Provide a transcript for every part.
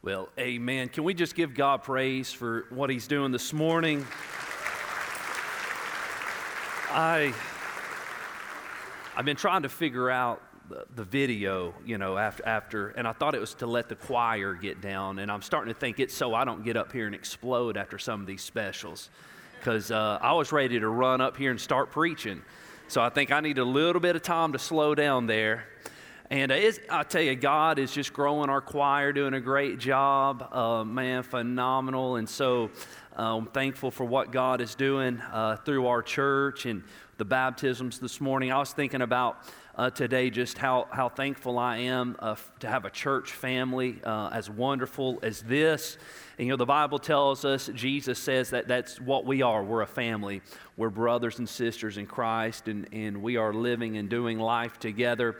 Well, amen. Can we just give God praise for what He's doing this morning? I've been trying to figure out the video, after, and I thought it was to let the choir get down, and I'm starting to think it's so I don't get up here and explode after some of these specials, because I was ready to run up here and start preaching. So I think I need a little bit of time to slow down there. And I tell you, God is just growing our choir, doing a great job, phenomenal. And so I'm thankful for what God is doing through our church and the baptisms this morning. I was thinking about today just how thankful I am to have a church family as wonderful as this. And, the Bible tells us, Jesus says that that's what we are. We're a family. We're brothers and sisters in Christ, and we are living and doing life together.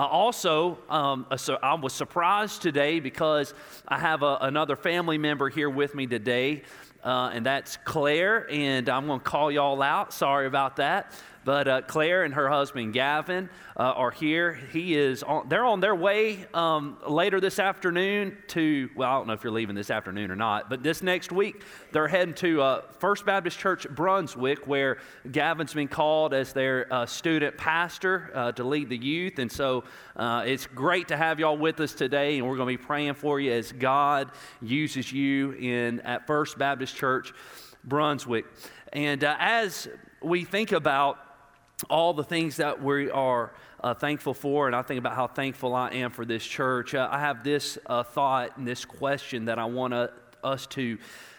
So I was surprised today because I have another family member here with me today, and that's Claire, and I'm going to call y'all out. Sorry about that. But Claire and her husband Gavin are here. They're on their way later this afternoon to, I don't know if you're leaving this afternoon or not, but this next week they're heading to First Baptist Church Brunswick, where Gavin's been called as their student pastor to lead the youth. And so it's great to have y'all with us today, and we're going to be praying for you as God uses you at First Baptist Church Brunswick. And as we think about all the things that we are thankful for, and I think about how thankful I am for this church, I have this thought and this question that I want us to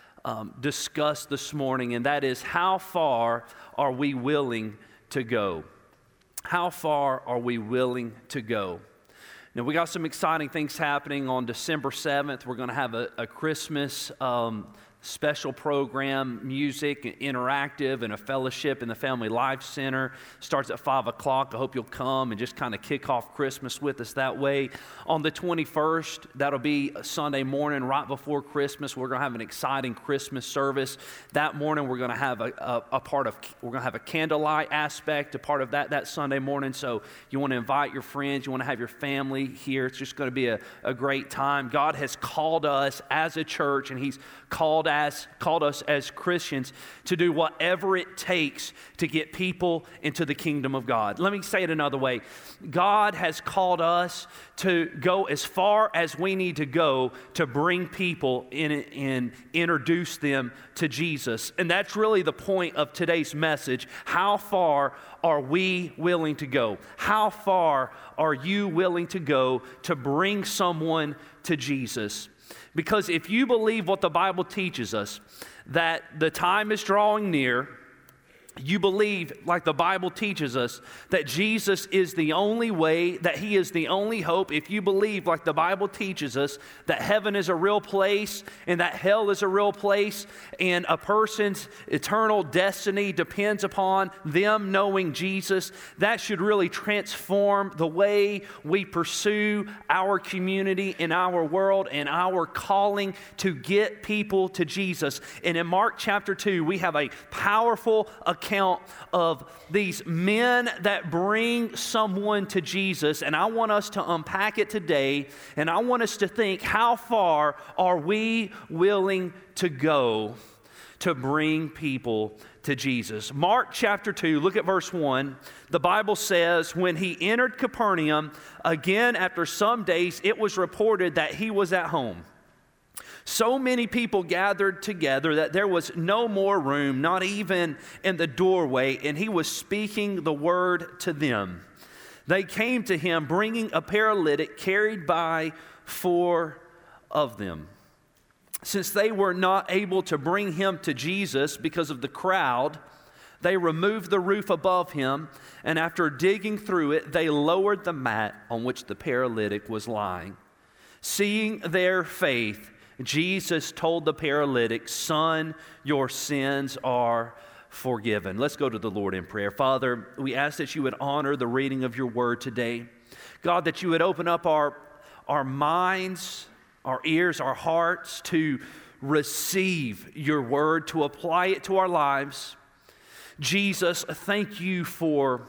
discuss this morning, and that is, how far are we willing to go? How far are we willing to go? Now, we got some exciting things happening on December 7th. We're going to have a Christmas special program, music, interactive, and a fellowship in the Family Life Center. Starts at 5 o'clock. I hope you'll come and just kind of kick off Christmas with us that way. On the 21st, that'll be a Sunday morning right before Christmas. We're going to have an exciting Christmas service. That morning, we're going to have we're going to have a candlelight aspect, a part of that Sunday morning. So you want to invite your friends, you want to have your family here. It's just going to be a great time. God has called us as a church, and He's called us as Christians to do whatever it takes to get people into the kingdom of God. Let me say it another way. God has called us to go as far as we need to go to bring people in and introduce them to Jesus. And that's really the point of today's message. How far are we willing to go? How far are you willing to go to bring someone to Jesus? Because if you believe what the Bible teaches us, that the time is drawing near, you believe, like the Bible teaches us, that Jesus is the only way, that He is the only hope. If you believe, like the Bible teaches us, that heaven is a real place and that hell is a real place, and a person's eternal destiny depends upon them knowing Jesus, that should really transform the way we pursue our community and our world and our calling to get people to Jesus. And in Mark chapter 2, we have a powerful account of these men that bring someone to Jesus, and I want us to unpack it today, and I want us to think, how far are we willing to go to bring people to Jesus? Mark chapter 2, look at verse 1. The Bible says, when He entered Capernaum, again after some days, it was reported that He was at home. So many people gathered together that there was no more room, not even in the doorway, and He was speaking the word to them. They came to Him, bringing a paralytic carried by 4 of them. Since they were not able to bring him to Jesus because of the crowd, they removed the roof above him, and after digging through it, they lowered the mat on which the paralytic was lying. Seeing their faith, Jesus told the paralytic, "Son, your sins are forgiven." Let's go to the Lord in prayer. Father, we ask that You would honor the reading of Your word today. God, that You would open up our minds, our ears, our hearts to receive Your word, to apply it to our lives. Jesus, thank You for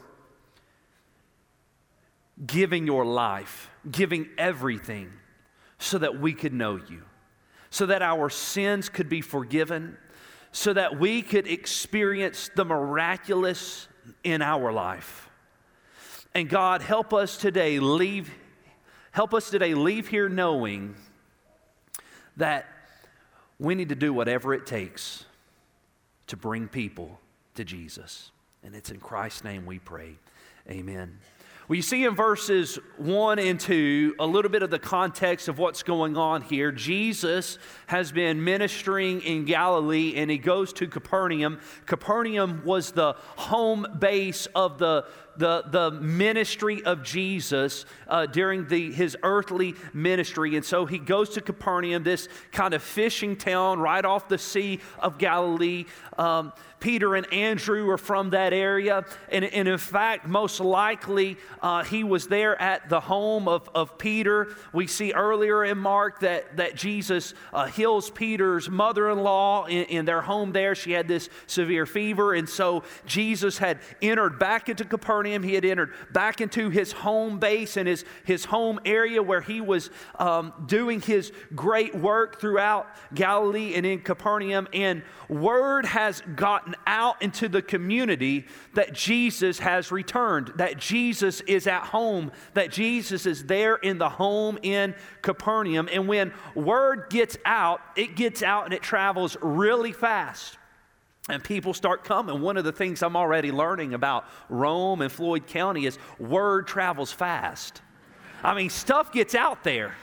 giving Your life, giving everything so that we could know You. so that our sins could be forgiven, so that we could experience the miraculous in our life. And God, help us today leave here knowing that we need to do whatever it takes to bring people to Jesus. And it's in Christ's name we pray. Amen. Well, you see in verses 1 and 2 a little bit of the context of what's going on here. Jesus has been ministering in Galilee and he goes to Capernaum. Capernaum was the home base of the ministry of Jesus during his earthly ministry. And so he goes to Capernaum, this kind of fishing town right off the Sea of Galilee. Peter and Andrew are from that area. And in fact, most likely, he was there at the home of Peter. We see earlier in Mark that Jesus heals Peter's mother-in-law in their home there. She had this severe fever. And so Jesus had entered back into Capernaum. He had entered back into his home base and his home area where he was doing his great work throughout Galilee and in Capernaum. And word has gotten out into the community that Jesus has returned, that Jesus is at home, that Jesus is there in the home in Capernaum. And when word gets out and it travels really fast. And people start coming. One of the things I'm already learning about Rome and Floyd County is word travels fast. I mean, stuff gets out there.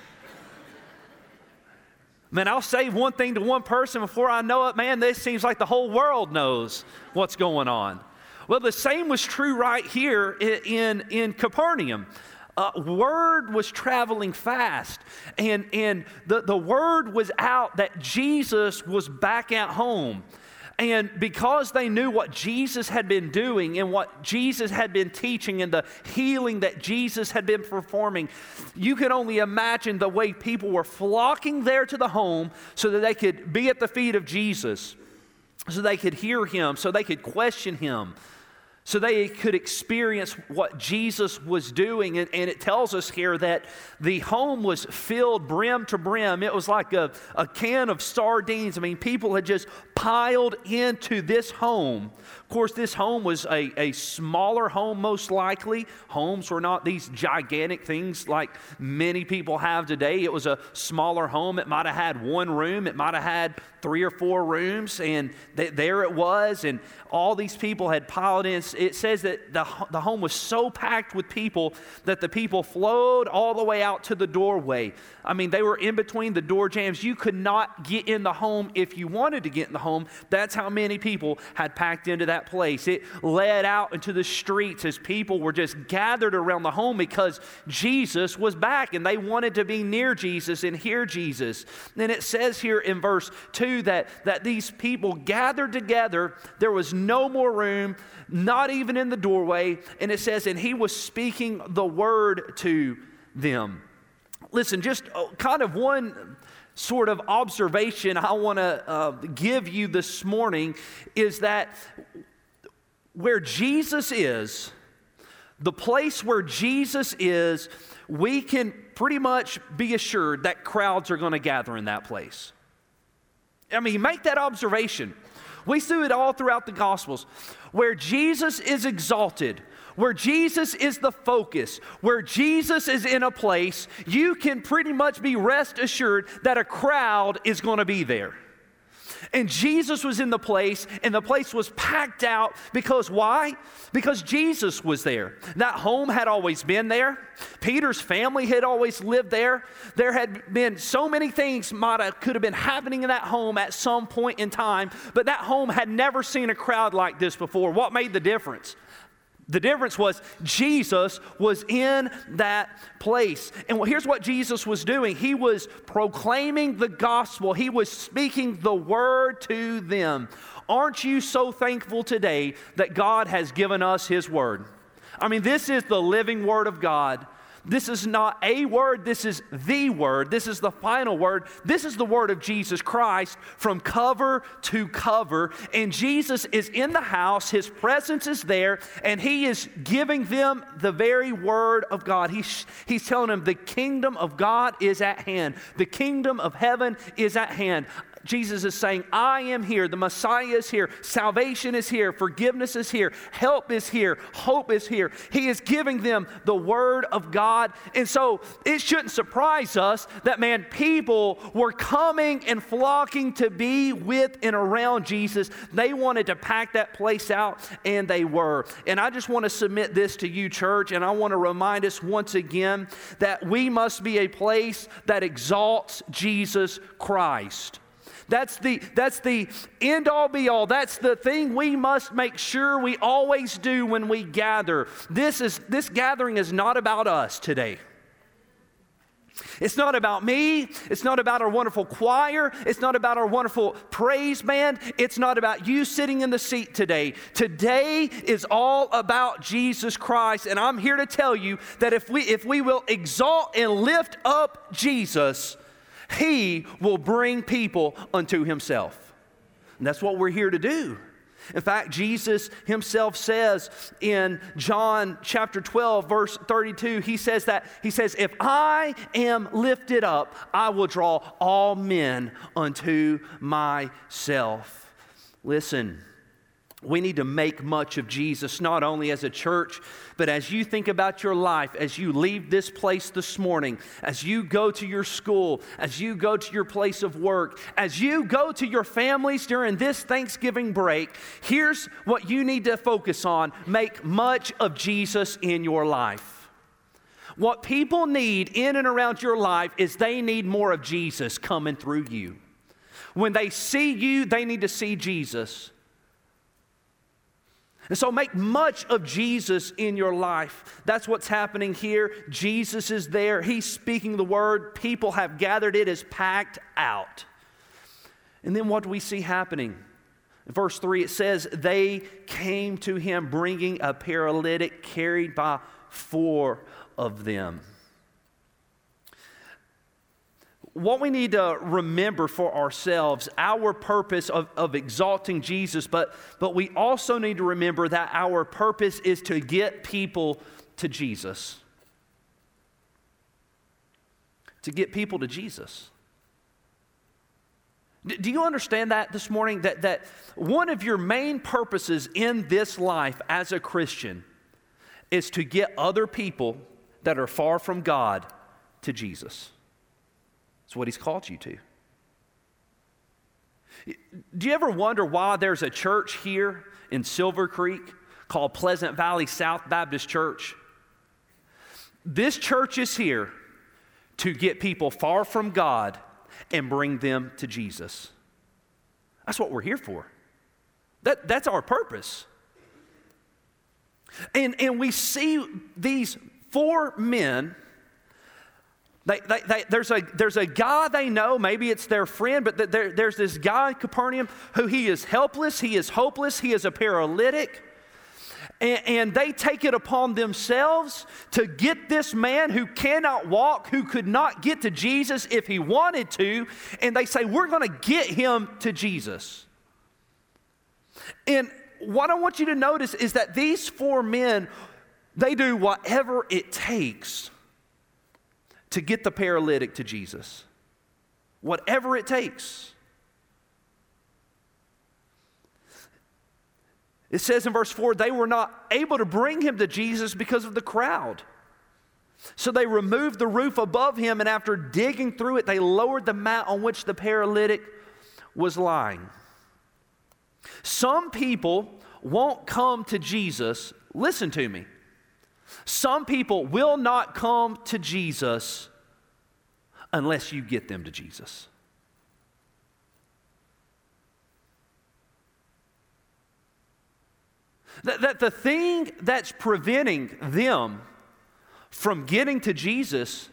Man, I'll say one thing to one person before I know it, man, this seems like the whole world knows what's going on. Well, the same was true right here in Capernaum. Word was traveling fast, and the word was out that Jesus was back at home. And because they knew what Jesus had been doing and what Jesus had been teaching and the healing that Jesus had been performing, you can only imagine the way people were flocking there to the home so that they could be at the feet of Jesus, so they could hear him, so they could question him, so they could experience what Jesus was doing. And it tells us here that the home was filled brim to brim. It was like a can of sardines. I mean, people had just piled into this home. Of course, this home was a smaller home, most likely. Homes were not these gigantic things like many people have today. It was a smaller home. It might have had one room. It might have had 3 or 4 rooms. And there it was. And all these people had piled in. It says that the home was so packed with people that the people flowed all the way out to the doorway. I mean, they were in between the door jambs. You could not get in the home if you wanted to get in the home. That's how many people had packed into that place. It led out into the streets as people were just gathered around the home because Jesus was back and they wanted to be near Jesus and hear Jesus. Then it says here in verse 2 that these people gathered together. There was no more room, not even in the doorway. And it says, and he was speaking the word to them. Listen, just kind of one sort of observation I want to give you this morning is that where Jesus is, the place where Jesus is, we can pretty much be assured that crowds are going to gather in that place. I mean, make that observation. We see it all throughout the Gospels. Where Jesus is exalted, where Jesus is the focus, where Jesus is in a place, you can pretty much be rest assured that a crowd is going to be there. And Jesus was in the place, and the place was packed out because why? Because Jesus was there. That home had always been there. Peter's family had always lived there. There had been so many things could have been happening in that home at some point in time, but that home had never seen a crowd like this before. What made the difference? The difference was Jesus was in that place. And here's what Jesus was doing. He was proclaiming the gospel. He was speaking the word to them. Aren't you so thankful today that God has given us his word? I mean, this is the living word of God. This is not a word, this is the word. This is the final word. This is the word of Jesus Christ from cover to cover. And Jesus is in the house, his presence is there, and he is giving them the very word of God. He's telling them the kingdom of God is at hand. The kingdom of heaven is at hand. Jesus is saying, I am here. The Messiah is here. Salvation is here. Forgiveness is here. Help is here. Hope is here. He is giving them the Word of God. And so it shouldn't surprise us that, man, people were coming and flocking to be with and around Jesus. They wanted to pack that place out, and they were. And I just want to submit this to you, church, and I want to remind us once again that we must be a place that exalts Jesus Christ. That's the end all be all. That's the thing we must make sure we always do when we gather. This gathering is not about us today. It's not about me. It's not about our wonderful choir. It's not about our wonderful praise band. It's not about you sitting in the seat today. Today is all about Jesus Christ. And I'm here to tell you that if we will exalt and lift up Jesus, he will bring people unto himself. And that's what we're here to do. In fact, Jesus himself says in John chapter 12, verse 32, he says, if I am lifted up, I will draw all men unto myself. Listen, we need to make much of Jesus, not only as a church, but as you think about your life, as you leave this place this morning, as you go to your school, as you go to your place of work, as you go to your families during this Thanksgiving break, here's what you need to focus on. Make much of Jesus in your life. What people need in and around your life is they need more of Jesus coming through you. When they see you, they need to see Jesus. And so make much of Jesus in your life. That's what's happening here. Jesus is there. He's speaking the word. People have gathered. It is packed out. And then what do we see happening? In verse 3, it says, they came to him bringing a paralytic carried by 4 of them. What we need to remember for ourselves, our purpose of exalting Jesus, but we also need to remember that our purpose is to get people to Jesus. To get people to Jesus. Do you understand that this morning? That one of your main purposes in this life as a Christian is to get other people that are far from God to Jesus. That's what he's called you to. Do you ever wonder why there's a church here in Silver Creek called Pleasant Valley South Baptist Church? This church is here to get people far from God and bring them to Jesus. That's what we're here for. That's our purpose. And we see these 4 men. There's a guy they know, maybe it's their friend, but there's this guy in Capernaum who he is helpless, he is hopeless, he is a paralytic. And they take it upon themselves to get this man who cannot walk, who could not get to Jesus if he wanted to, and they say, we're going to get him to Jesus. And what I want you to notice is that these 4 men, they do whatever it takes to get the paralytic to Jesus. Whatever it takes. It says in verse 4, they were not able to bring him to Jesus because of the crowd. So they removed the roof above him, and after digging through it, they lowered the mat on which the paralytic was lying. Some people won't come to Jesus. Listen to me. Some people will not come to Jesus unless you get them to Jesus. That the thing that's preventing them from getting to Jesus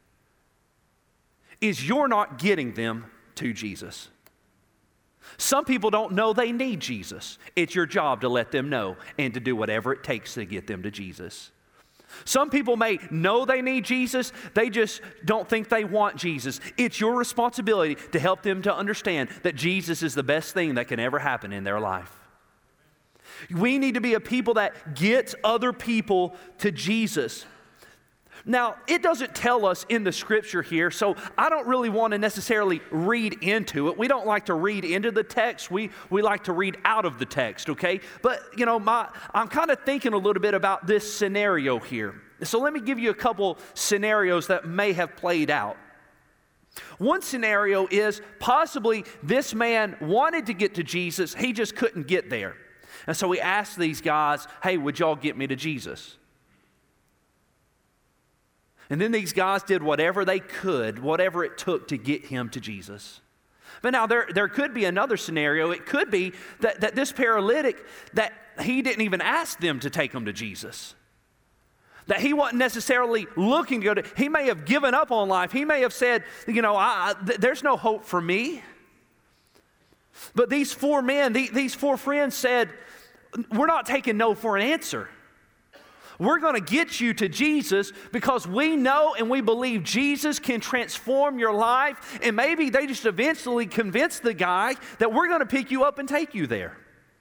is you're not getting them to Jesus. Some people don't know they need Jesus. It's your job to let them know and to do whatever it takes to get them to Jesus. Some people may know they need Jesus, they just don't think they want Jesus. It's your responsibility to help them to understand that Jesus is the best thing that can ever happen in their life. We need to be a people that gets other people to Jesus. Now, it doesn't tell us in the scripture here, so I don't really want to necessarily read into it. We don't like to read into the text. We like to read out of the text, okay? But, I'm kind of thinking a little bit about this scenario here. So let me give you a couple scenarios that may have played out. One scenario is possibly this man wanted to get to Jesus, he just couldn't get there. And so he asked these guys, hey, would y'all get me to Jesus? And then these guys did whatever they could, whatever it took to get him to Jesus. But now there could be another scenario. It could be that this paralytic, that he didn't even ask them to take him to Jesus. That he wasn't necessarily looking to go to, he may have given up on life. He may have said, there's no hope for me. But these four men, these four friends said, we're not taking no for an answer. We're going to get you to Jesus because we know and we believe Jesus can transform your life. And maybe they just eventually convinced the guy that we're going to pick you up and take you there.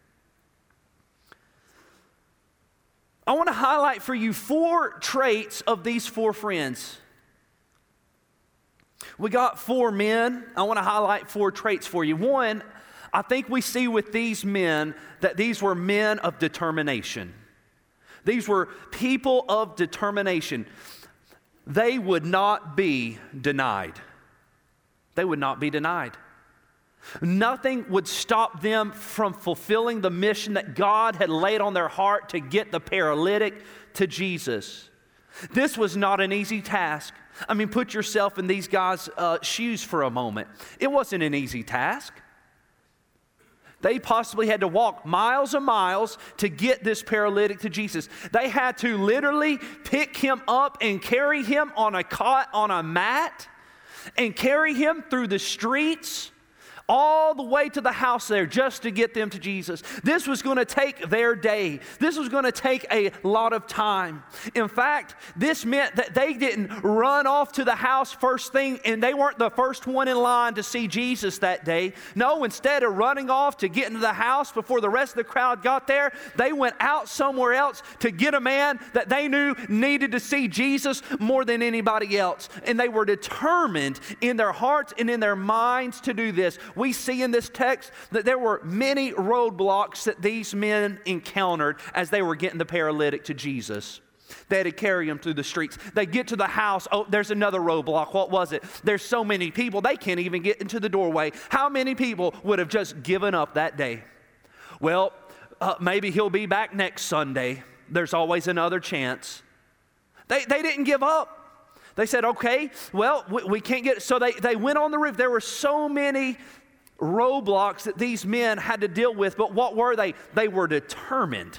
I want to highlight for you 4 traits of these 4 friends. We got 4 men. I want to highlight 4 traits for you. One, I think we see with these men that these were men of determination. These were people of determination. They would not be denied. They would not be denied. Nothing would stop them from fulfilling the mission that God had laid on their heart to get the paralytic to Jesus. This was not an easy task. I mean, put yourself in these guys' shoes for a moment. It wasn't an easy task. They possibly had to walk miles and miles to get this paralytic to Jesus. They had to literally pick him up and carry him on a cot, on a mat, and carry him through the streets all the way to the house there just to get them to Jesus. This was going to take their day. This was going to take a lot of time. In fact, this meant that they didn't run off to the house first thing, and they weren't the first one in line to see Jesus that day. No, instead of running off to get into the house before the rest of the crowd got there, they went out somewhere else to get a man that they knew needed to see Jesus more than anybody else. And they were determined in their hearts and in their minds to do this. We see in this text that there were many roadblocks that these men encountered as they were getting the paralytic to Jesus. They had to carry him through the streets. They get to the house. Oh, there's another roadblock. What was it? There's so many people, they can't even get into the doorway. How many people would have just given up that day? Well, maybe he'll be back next Sunday. There's always another chance. They didn't give up. They said, okay, well, we can't get it. So they went on the roof. There were so many roadblocks that these men had to deal with, but what were they? They were determined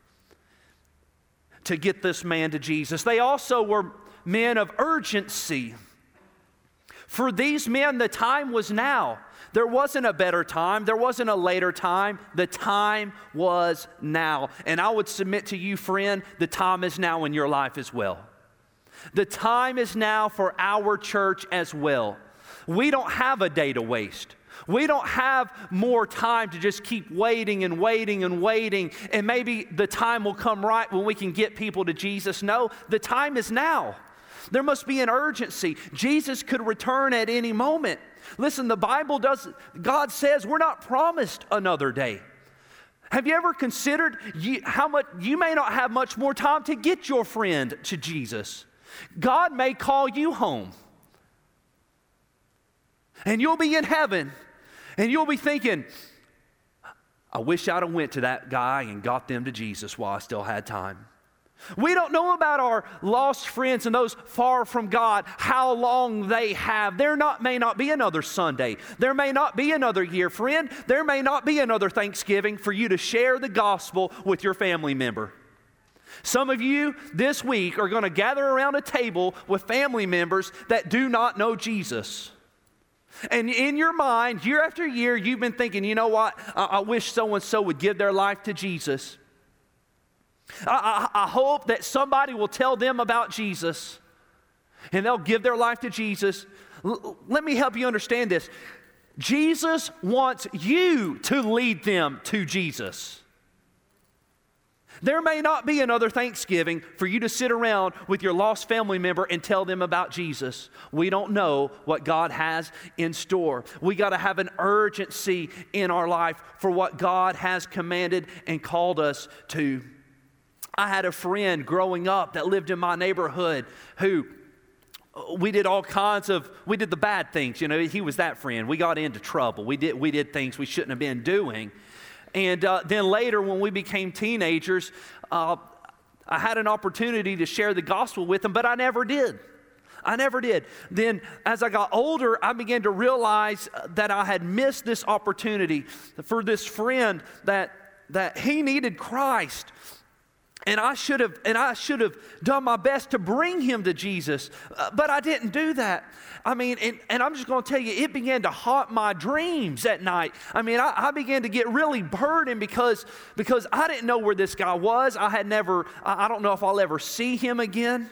to get this man to Jesus. They also were men of urgency. For these men, the time was now. There wasn't a better time. There wasn't a later time. The time was now. And I would submit to you, friend, the time is now in your life as well. The time is now for our church as well. We don't have a day to waste. We don't have more time to just keep waiting and waiting and waiting, and maybe the time will come right when we can get people to Jesus. No, the time is now. There must be an urgency. Jesus could return at any moment. Listen, the Bible does, God says we're not promised another day. Have you ever considered how much you may not have much more time to get your friend to Jesus? God may call you home. And you'll be in heaven. And you'll be thinking, I wish I'd have went to that guy and got them to Jesus while I still had time. We don't know about our lost friends and those far from God, how long they have. May not be another Sunday. There may not be another year, friend. There may not be another Thanksgiving for you to share the gospel with your family member. Some of you this week are going to gather around a table with family members that do not know Jesus. And in your mind, year after year, you've been thinking, you know what? I wish so-and-so would give their life to Jesus. I hope that somebody will tell them about Jesus and they'll give their life to Jesus. Let me help you understand this. Jesus wants you to lead them to Jesus. There may not be another Thanksgiving for you to sit around with your lost family member and tell them about Jesus. We don't know what God has in store. We got to have an urgency in our life for what God has commanded and called us to. I had a friend growing up that lived in my neighborhood who we did the bad things. You know, he was that friend. We got into trouble. We did things we shouldn't have been doing. And then later when we became teenagers, I had an opportunity to share the gospel with him, but I never did. Then as I got older, I began to realize that I had missed this opportunity for this friend that he needed Christ. And I should have done my best to bring him to Jesus, but I didn't do that. I mean, and I'm just going to tell you, it began to haunt my dreams at night. I mean, I began to get really burdened because I didn't know where this guy was. I don't know if I'll ever see him again.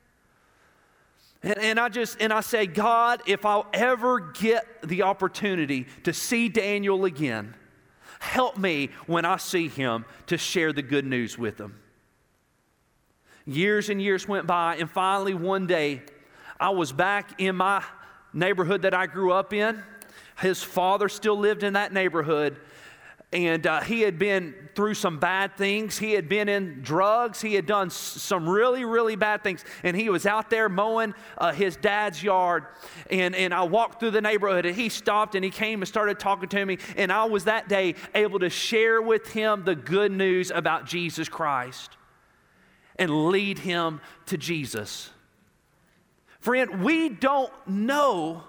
And I say, God, if I'll ever get the opportunity to see Daniel again, help me when I see him to share the good news with him. Years and years went by, and finally one day, I was back in my neighborhood that I grew up in. His father still lived in that neighborhood, and he had been through some bad things. He had been in drugs. He had done some really, really bad things, and he was out there mowing his dad's yard, and I walked through the neighborhood, and he stopped, and he came and started talking to me, and I was that day able to share with him the good news about Jesus Christ and lead him to Jesus. Friend, we don't know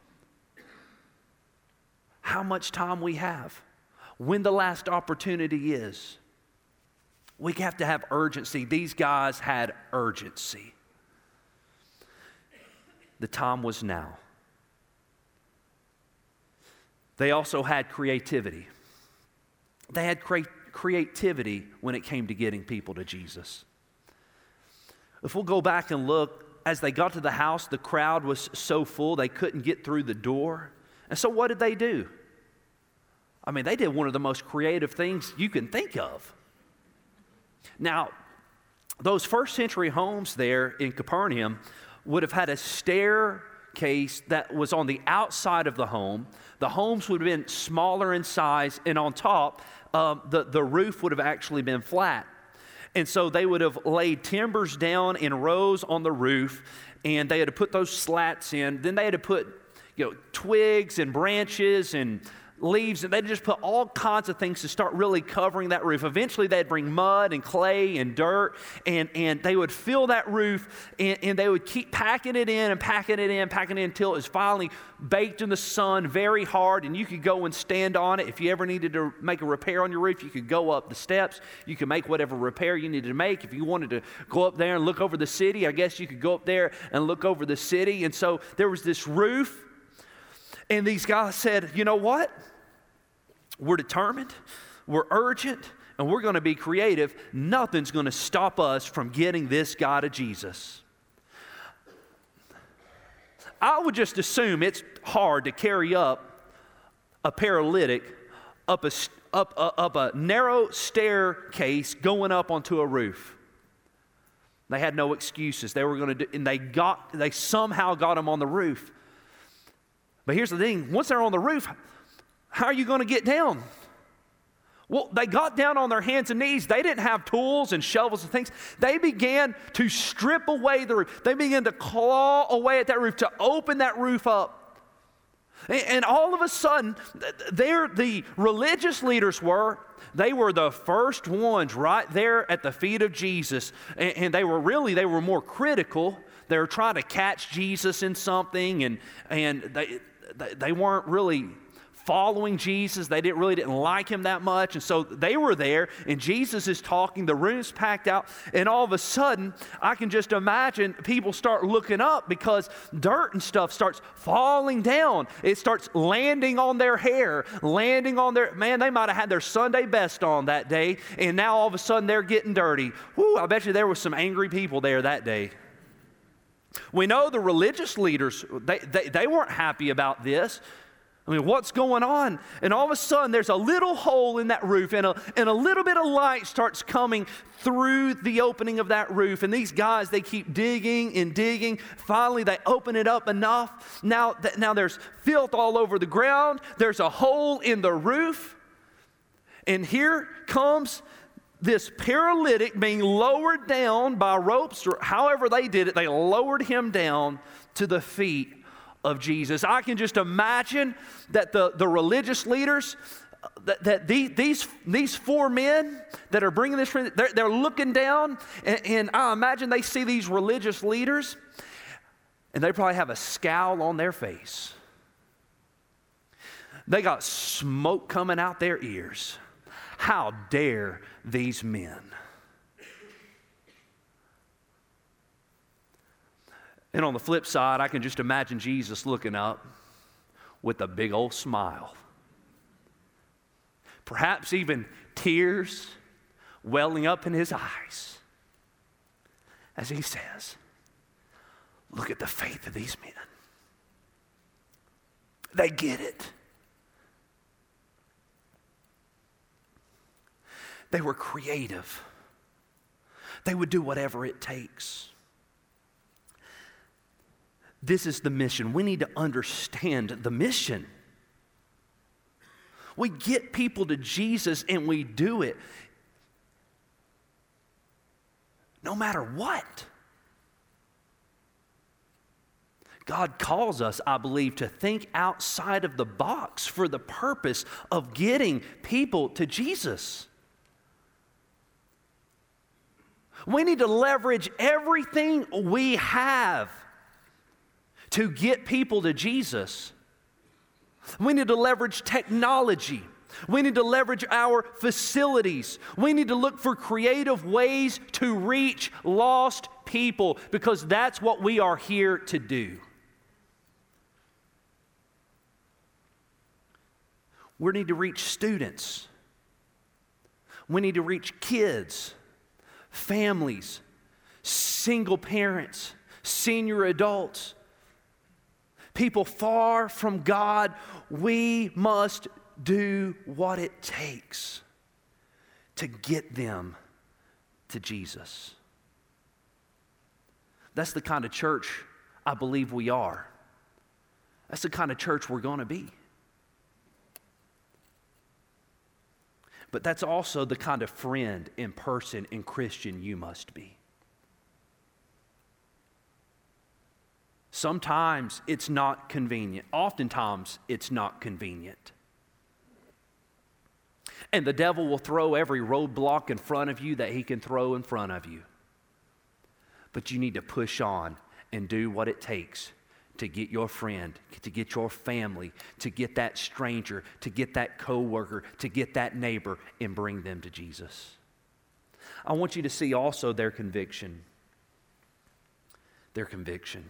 how much time we have, when the last opportunity is. We have to have urgency. These guys had urgency. The time was now. They also had creativity. They had creativity when it came to getting people to Jesus. If we'll go back and look, as they got to the house, the crowd was so full they couldn't get through the door. And so what did they do? I mean, they did one of the most creative things you can think of. Now, those first century homes there in Capernaum would have had a staircase that was on the outside of the home. The homes would have been smaller in size, and on top, the roof would have actually been flat. And so they would have laid timbers down in rows on the roof, and they had to put those slats in. Then they had to put, twigs and branches and leaves, and they'd just put all kinds of things to start really covering that roof. Eventually, they'd bring mud and clay and dirt, and they would fill that roof, and they would keep packing it in until it was finally baked in the sun very hard, and you could go and stand on it. If you ever needed to make a repair on your roof, you could go up the steps. You could make whatever repair you needed to make. If you wanted to go up there and look over the city, I guess you could go up there and look over the city. And so there was this roof, and these guys said, you know what? We're determined, we're urgent, and we're going to be creative. Nothing's going to stop us from getting this guy to Jesus. I would just assume it's hard to carry up a paralytic up a narrow staircase going up onto a roof. They had no excuses. They were going to do, and they somehow got him on the roof. But here's the thing: once they're on the roof, how are you going to get down? Well, they got down on their hands and knees. They didn't have tools and shovels and things. They began to strip away the roof. They began to claw away at that roof to open that roof up. And all of a sudden, the religious leaders were the first ones right there at the feet of Jesus. And they were more critical. They were trying to catch Jesus in something, and they weren't really following Jesus. They really didn't like him that much. And so they were there, and Jesus is talking. The room's packed out. And all of a sudden, I can just imagine people start looking up because dirt and stuff starts falling down. It starts landing on their hair, landing on their, man, they might have had their Sunday best on that day. And now all of a sudden they're getting dirty. Whoo, I bet you there was some angry people there that day. We know the religious leaders, they weren't happy about this. I mean, what's going on? And all of a sudden, there's a little hole in that roof, and a little bit of light starts coming through the opening of that roof. And these guys, they keep digging and digging. Finally, they open it up enough. Now there's filth all over the ground. There's a hole in the roof. And here comes this paralytic being lowered down by ropes, or however they did it. They lowered him down to the feet of Jesus. I can just imagine that the religious leaders, that these four men that are bringing this, they're looking down, and I imagine they see these religious leaders, and they probably have a scowl on their face. They got smoke coming out their ears. How dare these men? And on the flip side, I can just imagine Jesus looking up with a big old smile. Perhaps even tears welling up in his eyes as he says, look at the faith of these men. They get it. They were creative. They would do whatever it takes. This is the mission. We need to understand the mission. We get people to Jesus and we do it no matter what. God calls us, I believe, to think outside of the box for the purpose of getting people to Jesus. We need to leverage everything we have to get people to Jesus. We need to leverage technology. We need to leverage our facilities. We need to look for creative ways to reach lost people because that's what we are here to do. We need to reach students. We need to reach kids, families, single parents, senior adults. People far from God. We must do what it takes to get them to Jesus. That's the kind of church I believe we are. That's the kind of church we're going to be. But that's also the kind of friend and person and Christian you must be. Sometimes it's not convenient. Oftentimes it's not convenient. And the devil will throw every roadblock in front of you that he can throw in front of you. But you need to push on and do what it takes to get your friend, to get your family, to get that stranger, to get that coworker, to get that neighbor, and bring them to Jesus. I want you to see also their conviction. Their conviction.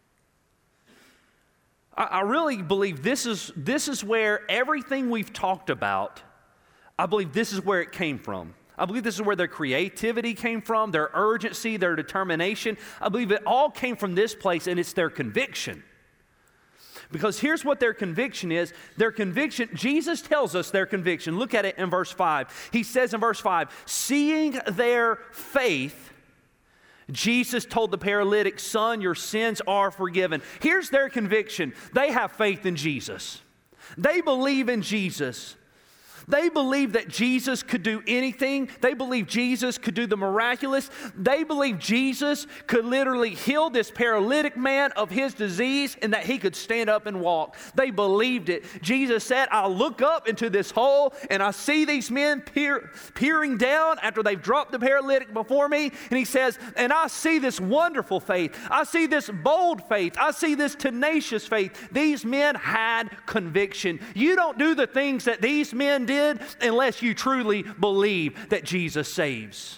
I really believe this is where everything we've talked about, I believe this is where it came from. I believe this is where their creativity came from, their urgency, their determination. I believe it all came from this place, and it's their conviction. Because here's what their conviction is. Their conviction, Jesus tells us their conviction. Look at it in verse 5. He says in verse 5, seeing their faith, Jesus told the paralytic, son, your sins are forgiven. Here's their conviction. They have faith in Jesus. They believe in Jesus. They believed that Jesus could do anything. They believed Jesus could do the miraculous. They believed Jesus could literally heal this paralytic man of his disease and that he could stand up and walk. They believed it. Jesus said, I look up into this hole and I see these men peering down after they've dropped the paralytic before me. And he says, and I see this wonderful faith. I see this bold faith. I see this tenacious faith. These men had conviction. You don't do the things that these men did unless you truly believe that Jesus saves.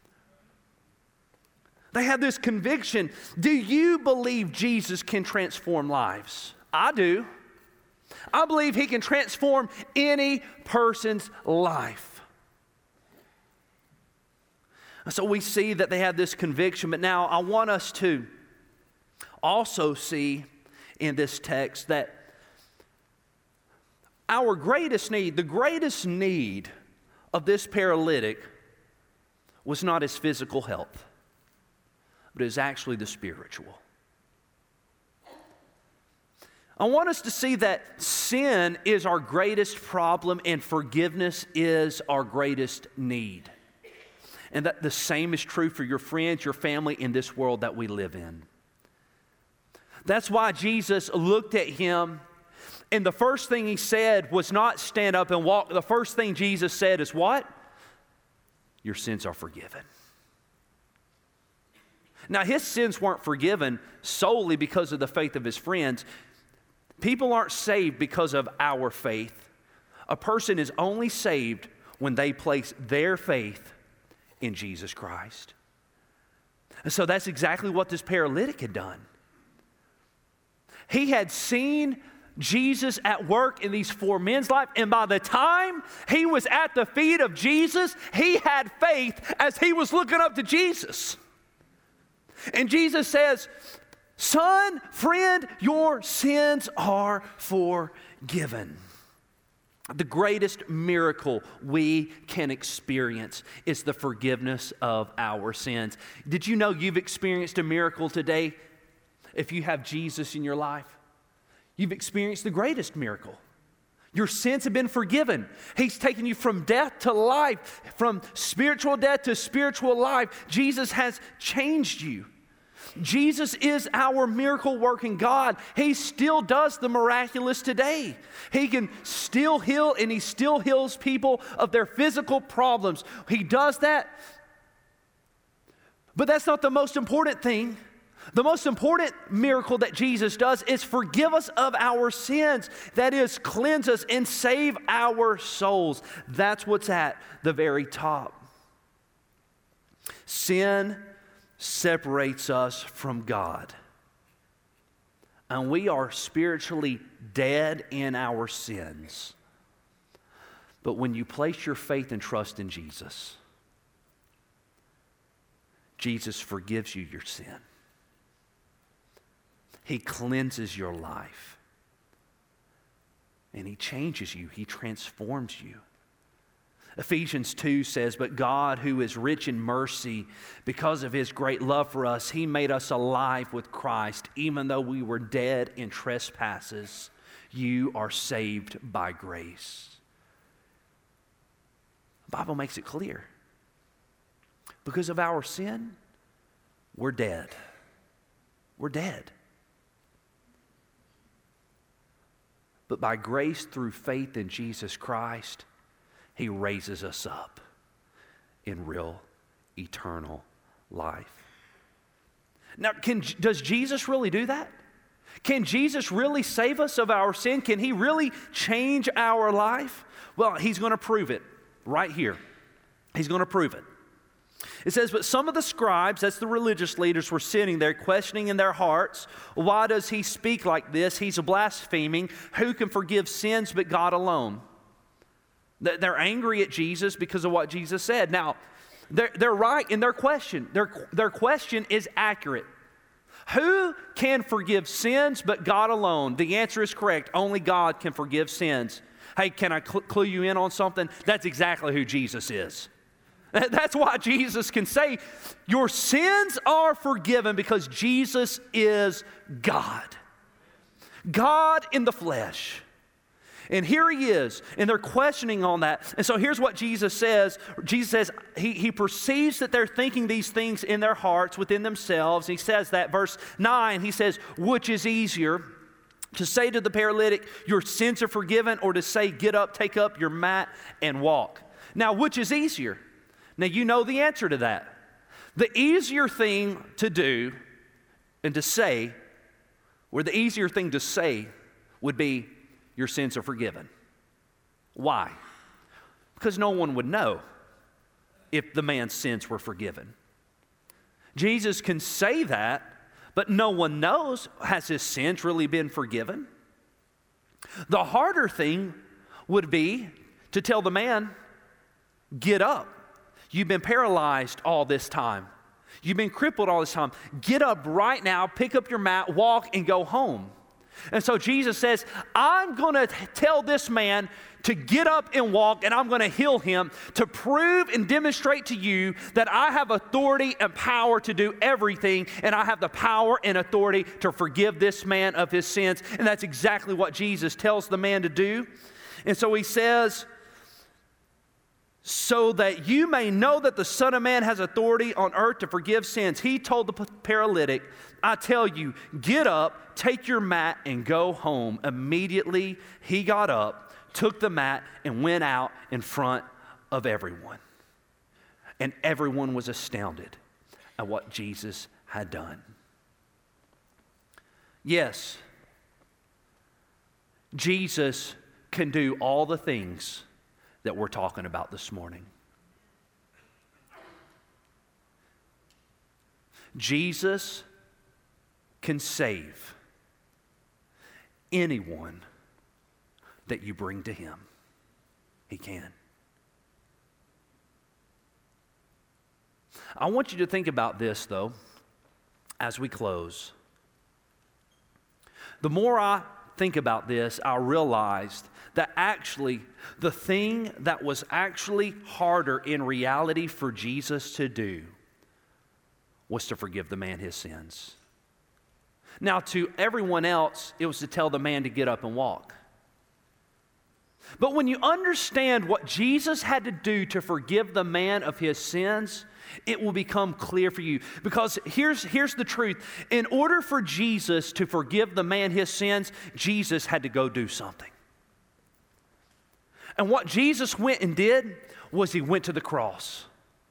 They have this conviction. Do you believe Jesus can transform lives? I do. I believe he can transform any person's life. So we see that they have this conviction, but now I want us to also see in this text that our greatest need, the greatest need of this paralytic was not his physical health, but it was actually the spiritual. I want us to see that sin is our greatest problem and forgiveness is our greatest need. And that the same is true for your friends, your family, in this world that we live in. That's why Jesus looked at him, and the first thing he said was not stand up and walk. The first thing Jesus said is what? Your sins are forgiven. Now, his sins weren't forgiven solely because of the faith of his friends. People aren't saved because of our faith. A person is only saved when they place their faith in Jesus Christ. And so that's exactly what this paralytic had done. He had seen Jesus at work in these four men's life, and by the time he was at the feet of Jesus, he had faith as he was looking up to Jesus. And Jesus says, son, friend, your sins are forgiven. The greatest miracle we can experience is the forgiveness of our sins. Did you know you've experienced a miracle today if you have Jesus in your life? You've experienced the greatest miracle. Your sins have been forgiven. He's taken you from death to life, from spiritual death to spiritual life. Jesus has changed you. Jesus is our miracle working God. He still does the miraculous today. He can still heal, and he still heals people of their physical problems. He does that. But that's not the most important thing. The most important miracle that Jesus does is forgive us of our sins. That is, cleanse us and save our souls. That's what's at the very top. Sin separates us from God. And we are spiritually dead in our sins. But when you place your faith and trust in Jesus, Jesus forgives you your sin. He cleanses your life. And he changes you. He transforms you. Ephesians 2 says, but God, who is rich in mercy, because of his great love for us, he made us alive with Christ. Even though we were dead in trespasses, you are saved by grace. The Bible makes it clear. Because of our sin, we're dead. We're dead. But by grace through faith in Jesus Christ, he raises us up in real eternal life. Now, does Jesus really do that? Can Jesus really save us of our sin? Can he really change our life? Well, he's going to prove it right here. He's going to prove it. It says, but some of the scribes, that's the religious leaders, were sitting there questioning in their hearts, why does he speak like this? He's blaspheming. Who can forgive sins but God alone? They're angry at Jesus because of what Jesus said. Now, they're right in their question. Their question is accurate. Who can forgive sins but God alone? The answer is correct. Only God can forgive sins. Hey, can I clue you in on something? That's exactly who Jesus is. That's why Jesus can say, your sins are forgiven, because Jesus is God. God in the flesh. And here he is, and they're questioning on that. And so here's what Jesus says. Jesus says he perceives that they're thinking these things in their hearts within themselves. He says that, verse 9, he says, which is easier, to say to the paralytic, your sins are forgiven, or to say, get up, take up your mat, and walk? Now, which is easier? Now, you know the answer to that. The easier thing to do and to say, or the easier thing to say would be, your sins are forgiven. Why? Because no one would know if the man's sins were forgiven. Jesus can say that, but no one knows, has his sins really been forgiven? The harder thing would be to tell the man, get up. You've been paralyzed all this time. You've been crippled all this time. Get up right now, pick up your mat, walk, and go home. And so Jesus says, I'm going to tell this man to get up and walk, and I'm going to heal him to prove and demonstrate to you that I have authority and power to do everything, and I have the power and authority to forgive this man of his sins. And that's exactly what Jesus tells the man to do. And so he says, so that you may know that the Son of Man has authority on earth to forgive sins. He told the paralytic, I tell you, get up, take your mat, and go home. Immediately he got up, took the mat, and went out in front of everyone. And everyone was astounded at what Jesus had done. Yes, Jesus can do all the things that we're talking about this morning. Jesus can save anyone that you bring to him. He can. I want you to think about this, though, as we close. The more I think about this, I realized that actually the thing that was actually harder in reality for Jesus to do was to forgive the man his sins. Now, to everyone else, it was to tell the man to get up and walk. But when you understand what Jesus had to do to forgive the man of his sins, it will become clear for you. Because here's the truth. In order for Jesus to forgive the man his sins, Jesus had to go do something. And what Jesus went and did was he went to the cross.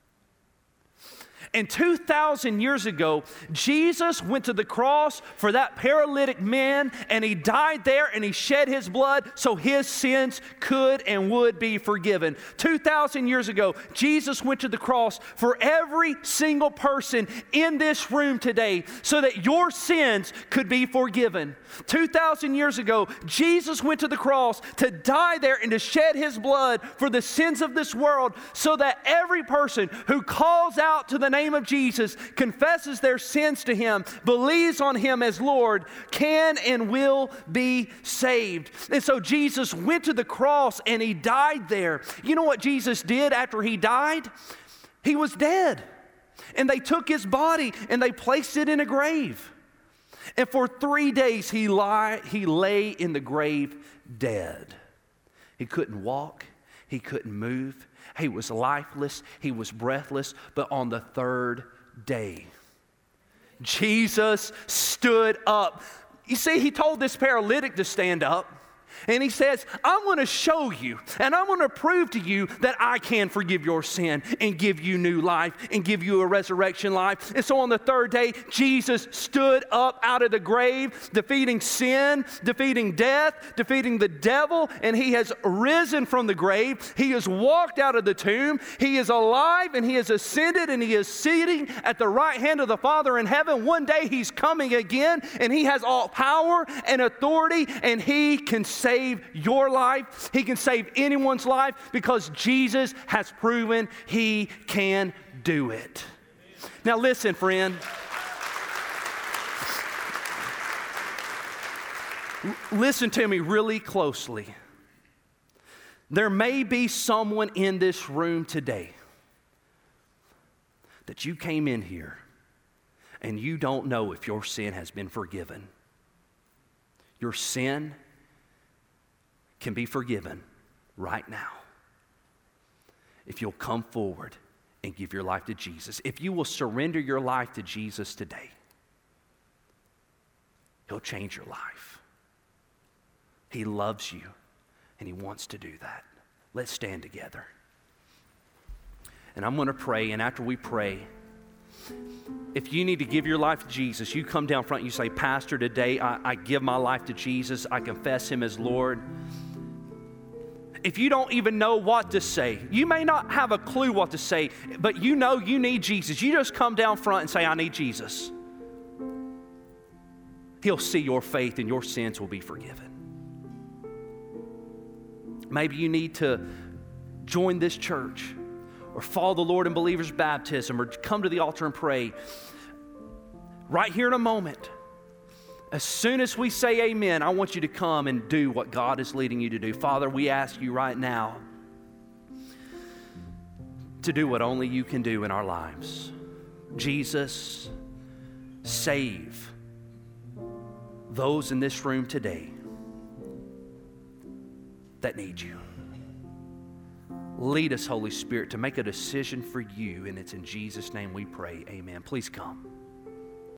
And 2,000 years ago, Jesus went to the cross for that paralytic man, and he died there and he shed his blood so his sins could and would be forgiven. 2,000 years ago, Jesus went to the cross for every single person in this room today so that your sins could be forgiven. 2,000 years ago, Jesus went to the cross to die there and to shed his blood for the sins of this world so that every person who calls out to the name of Jesus, confesses their sins to him, believes on him as Lord, can and will be saved. And so Jesus went to the cross and he died there. You know what Jesus did after he died? He was dead. And they took his body and they placed it in a grave. And for 3 days he lay in the grave dead. He couldn't walk. He couldn't move. He was lifeless. He was breathless. But on the third day, Jesus stood up. You see, he told this paralytic to stand up. And he says, I'm going to show you and I'm going to prove to you that I can forgive your sin and give you new life and give you a resurrection life. And so on the third day, Jesus stood up out of the grave, defeating sin, defeating death, defeating the devil, and he has risen from the grave. He has walked out of the tomb. He is alive and he has ascended and he is sitting at the right hand of the Father in heaven. One day he's coming again and he has all power and authority and he can save your life. He can save anyone's life because Jesus has proven he can do it. Now listen, friend. Listen to me really closely. There may be someone in this room today that you came in here and you don't know if your sin has been forgiven. Your sin can be forgiven right now if you'll come forward and give your life to Jesus. If you will surrender your life to Jesus today, He'll change your life. He loves you, and He wants to do that. Let's stand together. And I'm going to pray, and after we pray, if you need to give your life to Jesus, you come down front and you say, Pastor, today I give my life to Jesus. I confess Him as Lord. If you don't even know what to say, you may not have a clue what to say, but you know you need Jesus. You just come down front and say, I need Jesus. He'll see your faith and your sins will be forgiven. Maybe you need to join this church or follow the Lord in believer's baptism or come to the altar and pray. Right here in a moment, as soon as we say amen, I want you to come and do what God is leading you to do. Father, we ask you right now to do what only you can do in our lives. Jesus, save those in this room today that need you. Lead us, Holy Spirit, to make a decision for you, and it's in Jesus' name we pray. Amen. Please come.